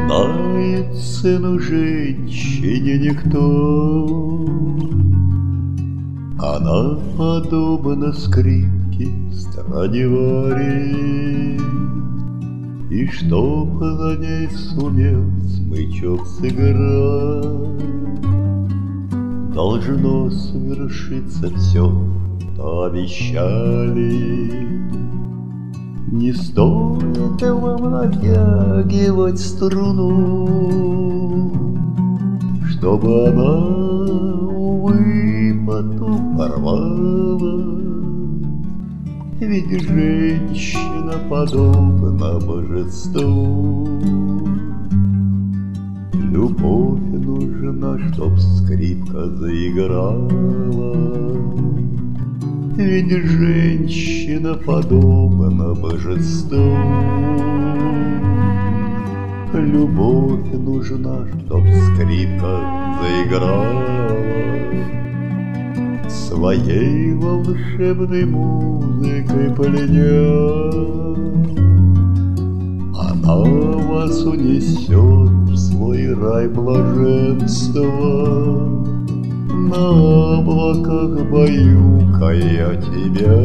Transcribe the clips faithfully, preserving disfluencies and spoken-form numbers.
знает цену женщине никто. Она подобна скрипке Страдивари, и чтоб на ней сумел смычок сыграть, должно свершиться все, что обещали. Не стоит вам натягивать струну, чтобы она, увы, потом порвала. Ведь женщина подобна божеству. Любовь нужна, чтоб скрипка заиграла. Ведь женщина подобна божеству. Любовь нужна, чтоб скрипка заиграла. Своей волшебной музыкой пленя, она вас унесет в свой рай блаженства, на облаках баюкая тебя.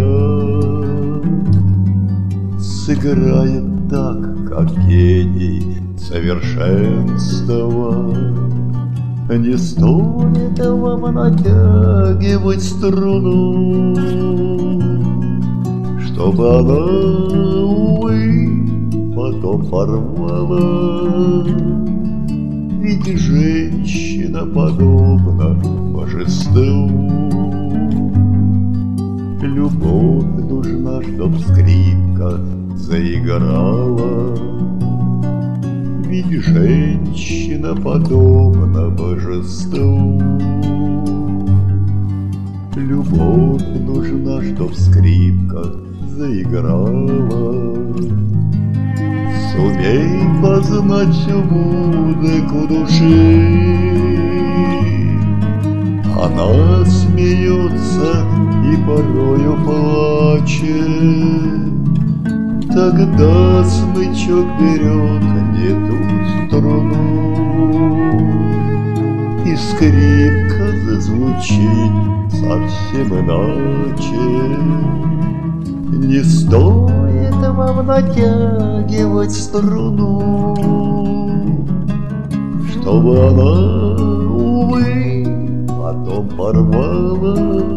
Сыграет так, как гений совершенства. Не стоит вам натягивать струну, чтобы она, увы, потом порвала. Ведь женщина подобна божеству. Любовь нужна, чтоб скрипка заиграла. Ведь женщина подобна божеству. Любовь нужна, чтоб скрипка заиграла. Сумей познать всю музыку души. Она смеется и порою плачет. Тогда смычок берет не ту струну, и скрипка зазвучит совсем иначе. Не стоит вам натягивать струну, чтобы она, увы, потом порвала.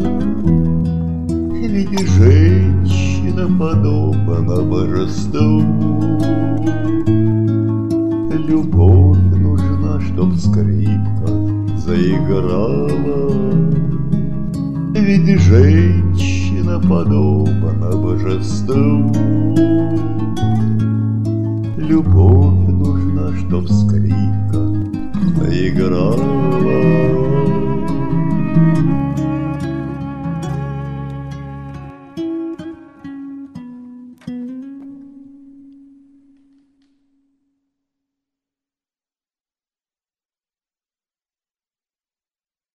Ведь женщина подобна божеству. Любовь нужна, чтоб скрипка заиграла. Ведь женщина подобна божеству. Любовь нужна, чтоб скрипка заиграла.